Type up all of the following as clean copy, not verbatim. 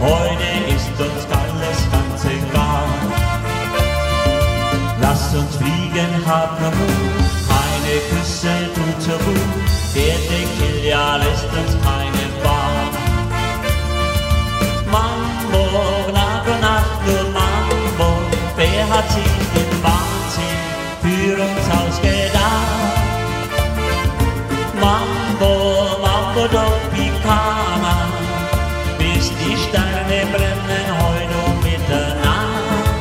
Heute ist uns alles ganz egal. Lass uns fliegen, hab nur Mut, keine Küsse tut so gut. Der Tequila lässt uns keine Wahl. Mambo, Nacht und Nacht, nur Mambo. Wer hat sich den Wahnsinn für uns ausgedacht? Mambo, Mambo Tropicana, bis die Sterne brennen heute um Mitternacht.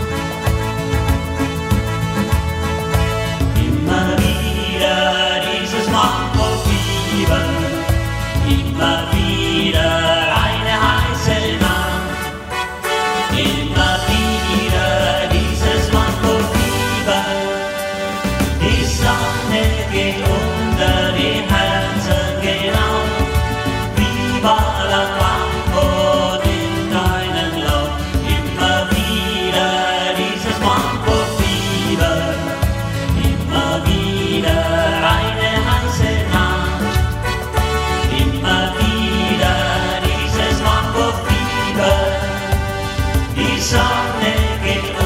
Immer wieder dieses Mambo-Fieber, immer wieder eine heiße Nacht. Immer wieder dieses Mambo-Fieber, die Sonne geht unter die Herzen genau. Viva la Mambo in deinen Lauf. Immer wieder dieses Mambo-Fieber, immer wieder eine heiße Nacht. Immer wieder dieses Mambo-Fieber, die Sonne geht